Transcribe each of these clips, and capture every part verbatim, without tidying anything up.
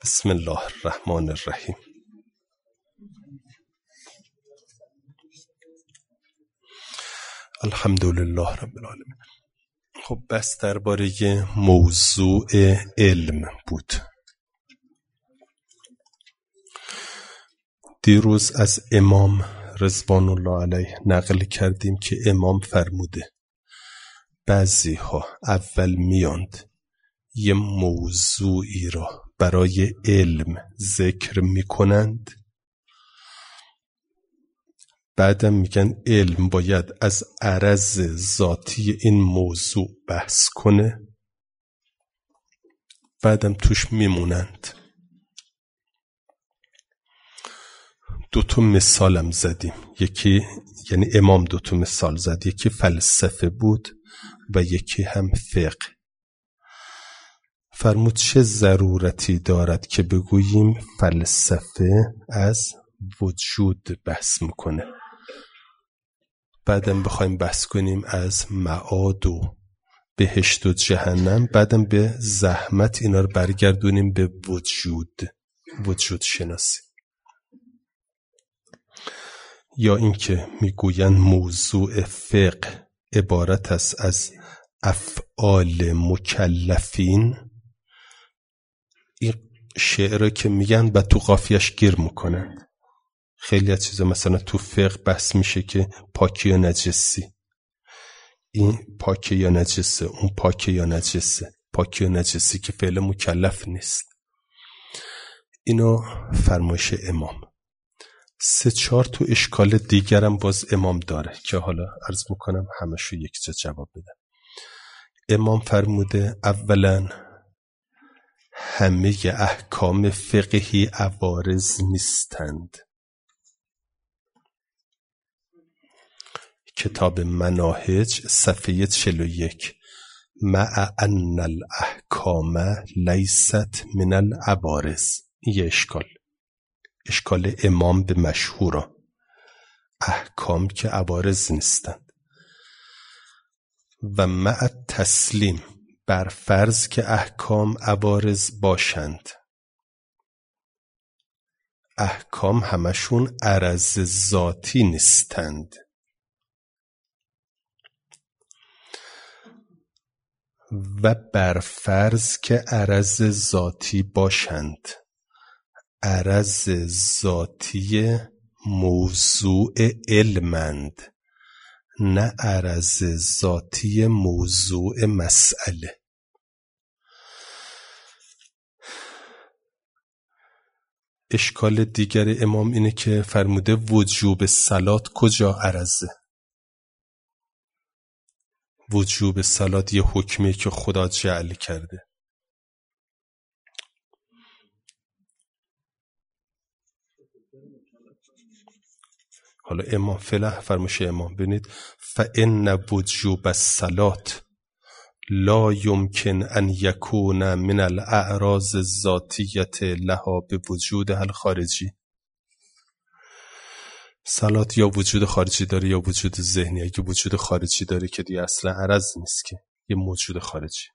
بسم الله الرحمن الرحیم. الحمدلله رب العالمین. خب بس درباره موضوع علم بود. دیروز از امام رضوان الله علیه نقل کردیم که امام فرموده بعضی ها اول میاند یه موضوعی را برای علم ذکر میکنند، بعدم میگن علم باید از عرض ذاتی این موضوع بحث کنه، بعدم توش میمونند. دو تا مثالم زدیم، یکی یعنی امام دو تا مثال زد، یکی فلسفه بود و یکی هم فقه. فرمود چه ضرورتی دارد که بگوییم فلسفه از وجود بحث میکنه، بعدم بخوایم بحث کنیم از معاد و بهشت و جهنم، بعدم به زحمت اینا رو برگردونیم به وجود وجود شناسی. یا اینکه میگویند موضوع فقه عبارت است از افعال مکلفین. این شعر که میگن و تو قافیه‌اش گیر میکنن. خیلی از چیزا مثلا تو فقه بحث میشه که پاکی یا نجسی، این پاکی یا نجسه، اون پاکی یا نجسه، پاکی یا نجسی که فعل مکلف نیست. اینو فرمایش امام. سه چهار تو اشکال دیگرم باز امام داره که حالا عرض میکنم همشو یک جا جواب بدم. امام فرموده اولا همه احکام فقهی عوارض نیستند. کتاب مناهج صفحه چهل و یک. مع ان الاحکام لیست من العوارض. یه اشکال اشکال امام به مشهورا، احکام که عوارض نیستند. و مع تسلیم، بر فرض که احکام عوارض باشند. احکام همشون عرض ذاتی نیستند. و بر فرض که عرض ذاتی باشند، عرض ذاتی موضوع علمند، نه عرض ذاتی موضوع مسئله. اشکال دیگر امام اینه که فرموده وجوب صلات کجا عرضه؟ وجوب صلات یه حکمی که خدا جعل کرده. حالا امام فعلا فرمایش امام ببینید فإن وجوب الصلات لا يمكن ان يكون من الاعراض الذاتیه لها بوجودها الخارجی. صلات یا وجود خارجی داره یا وجود ذهنی. اگه وجود خارجی داره که دیگه اصلا عرض نیست، که یه موجود خارجی.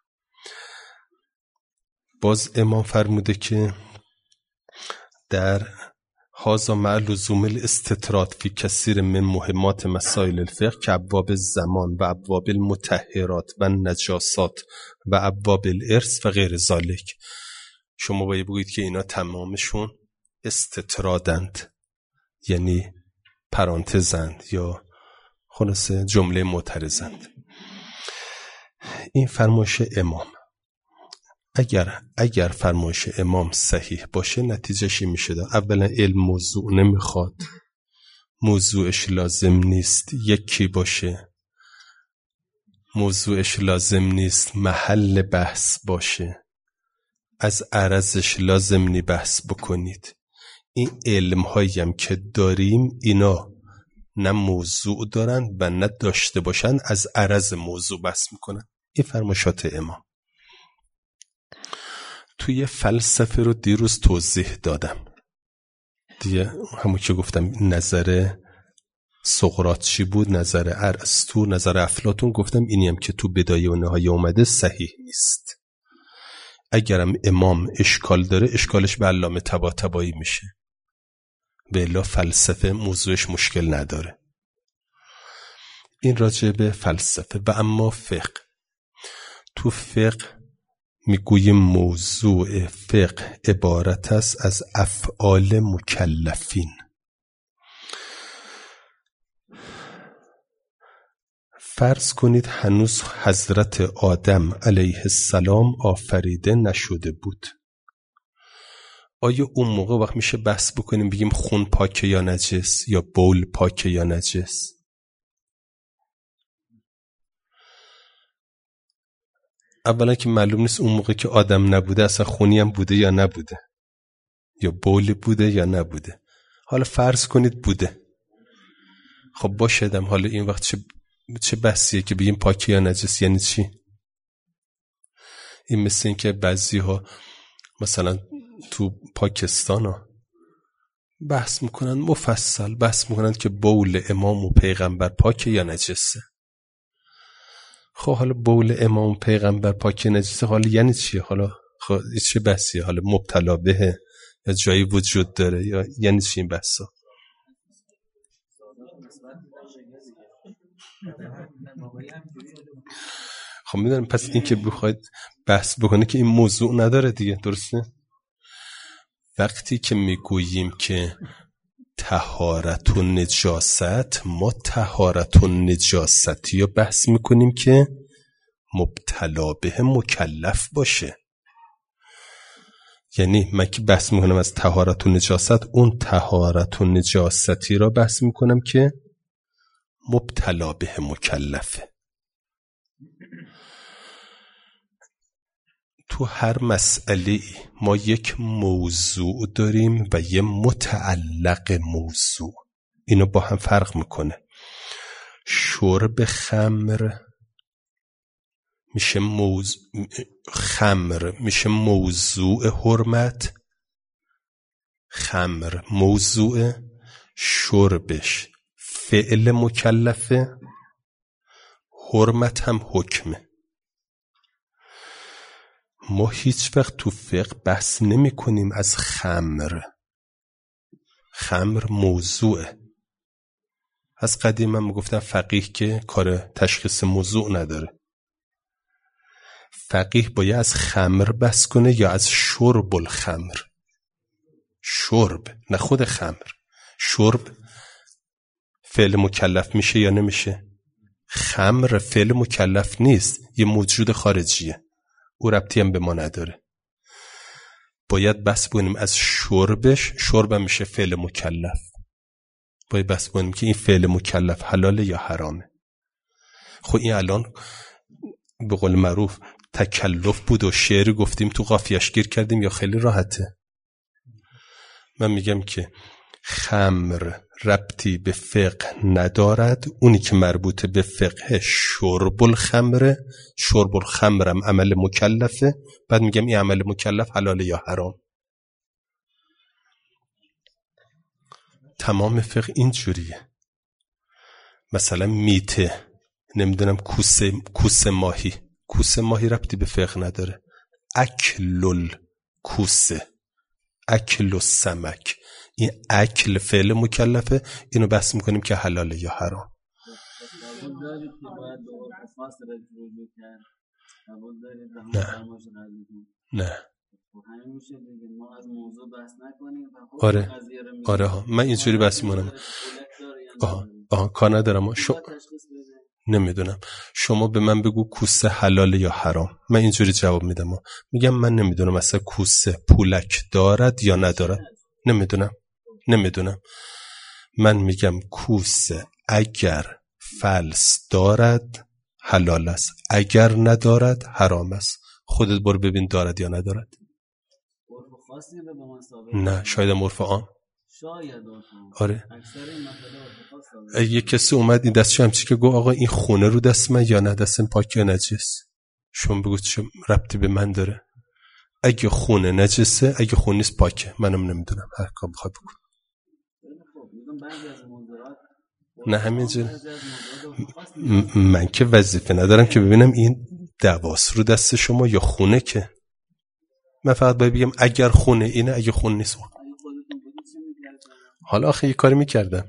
باز امام فرموده که در هذا مع لزوم الاستطراد فی کثیر من مهمات مسائل الفقه که ابواب زمان و ابواب المطهرات و نجاسات و ابواب الارث و غیر ذالک. شما باید بگویید که اینا تمامشون استطرادند، یعنی پرانتزند یا خلاصه جمله معترضند. این فرمایش امام. اگر اگر فرمایش امام صحیح باشه نتیجهش میشه ده. اولا علم موضوع نمیخواد، موضوعش لازم نیست یکی باشه، موضوعش لازم نیست محل بحث باشه، از عرضش لازم نی بحث بکنید. این علم هایی هم که داریم اینا نه موضوع دارن و نه داشته باشن از عرض موضوع بحث میکنن. این فرمایشات امام. توی فلسفه رو دیروز توضیح دادم دیگه، همون که گفتم نظر سقراط چی بود، نظر ارسطو، نظر افلاطون، گفتم اینی هم که تو بدایه و نهایه اومده صحیح نیست. اگرم امام اشکال داره اشکالش به علامه طباطبایی میشه، به الا فلسفه موضوعش مشکل نداره. این راجع به فلسفه. و اما فقه، تو فقه میگویم موضوع فقه عبارت است از افعال مکلفین. فرض کنید هنوز حضرت آدم علیه السلام آفریده نشده بود. آیا اون موقع وقت میشه بحث بکنیم بگیم خون پاکه یا نجس، یا بول پاکه یا نجس؟ اولا که معلوم نیست اون موقع که آدم نبوده اصلا خونی هم بوده یا نبوده، یا بول بوده یا نبوده. حالا فرض کنید بوده، خب باشدم حالا این وقت چه چه بحثیه که بگیم پاکی یا نجس؟ یعنی چی؟ این مثل این که بعضی ها مثلا تو پاکستان ها بحث میکنن، مفصل بحث میکنن که بول امام و پیغمبر پاکه یا نجسه. خب حالا بول امام و پیغمبر پاکه نجسه حالا یعنی چیه؟ حالا خب چه بحثیه؟ حالا مبتلا بهه یا جایی وجود داره یا یعنی چی این بحثا؟ خب میدونم پس این که بخواید بحث بکنه که این موضوع نداره دیگه، درسته؟ وقتی که میگوییم که طهارت و نجاست، ما طهارت و نجاستی رو بحث میکنیم که مبتلا به مکلف باشه. یعنی من که بحث میکنم از طهارت و نجاست، اون طهارت و نجاستی را بحث میکنم که مبتلا به مکلفه. تو هر مسئله ما یک موضوع داریم و یه متعلق موضوع، اینو با هم فرق میکنه. شرب خمر میشه موضوع، خمر میشه موضوع حرمت، خمر موضوع، شربش فعل مکلفه، حرمت هم حکمه. ما هیچ وقت تو فقه بحث نمی کنیم از خمر. خمر موضوعه. از قدیم من گفتم فقیه که کار تشخیص موضوع نداره. فقیه باید از خمر بحث کنه یا از شرب الخمر؟ شرب، نه خود خمر. شرب فعل مکلف میشه یا نمیشه؟ خمر فعل مکلف نیست، یه موجود خارجیه، او ربطی هم به ما نداره. باید بحث بکنیم از شربش. شرب هم میشه فعل مکلف. باید بحث بکنیم که این فعل مکلف حلاله یا حرامه. خب این الان به قول معروف تکلف بود و شعر گفتیم تو قافیه‌اش گیر کردیم یا خیلی راحته؟ من میگم که خمر ربطی به فقه ندارد، اونی که مربوط به فقه شرب الخمره. شرب الخمرم عمل مکلفه، بعد میگم این عمل مکلف حلاله یا حرام. تمام فقه این جوریه. مثلا میته، نمیدونم کوسه کوسه ماهی، کوسه ماهی ربطی به فقه نداره. اکل کوسه، اکل السمک، این اکل فعل مکلفه، اینو بحث میکنیم که حلاله یا حرام. نه نه آره آره ها من اینجوری بحث میکنم. آها آها کار ندارم. شو... نمیدونم، شما به من بگو کوسه حلال یا حرام، من اینجوری جواب میدم. میگم من نمیدونم اصلا کوسه پولک دارد یا ندارد، نمیدونم نمیدونم من میگم کوسه اگر فلس دارد حلال است، اگر ندارد حرام است. خودت برو ببین دارد یا ندارد. نه شاید عرف عام. آره یه کسی اومد این دستشو همچی که گو آقا این خونه رو دست من یا نه، دستم پاک یا نجس؟ شما بگو چه ربطی به من داره؟ اگه خونه نجسه، اگه خونه نیست پاکه، منم نمیدونم، هر کار بخواد بکن. نه همینجوری من که وظیفه ندارم که ببینم این دواس رو دست شما یا خونه که من فقط باید بگم اگر خونه اینه، اگه خون نیست. حالا آخه یه کاری میکردم.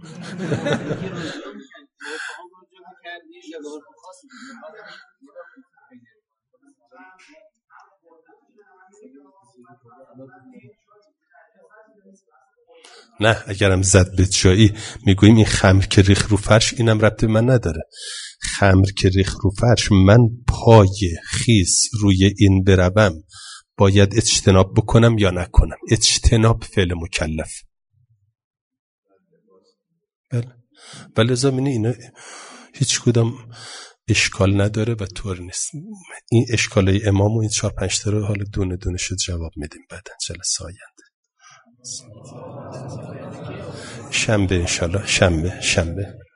نه اگرم زد به جایی میگوییم این خمر که ریخ رو فرش، اینم ربطی من نداره. خمر که ریخ رو فرش، من پای خیس روی این بروم باید اجتناب بکنم یا نکنم؟ اجتناب فعل مکلف. بله. ولی زمینی اینا هیچ کدام اشکال نداره و طور نیست. این اشکالای امام و این چهار پنج تا رو حالا دونه دونه شد جواب میدیم بعدن جلسه آینده. شنبه انشالله. شنبه شنبه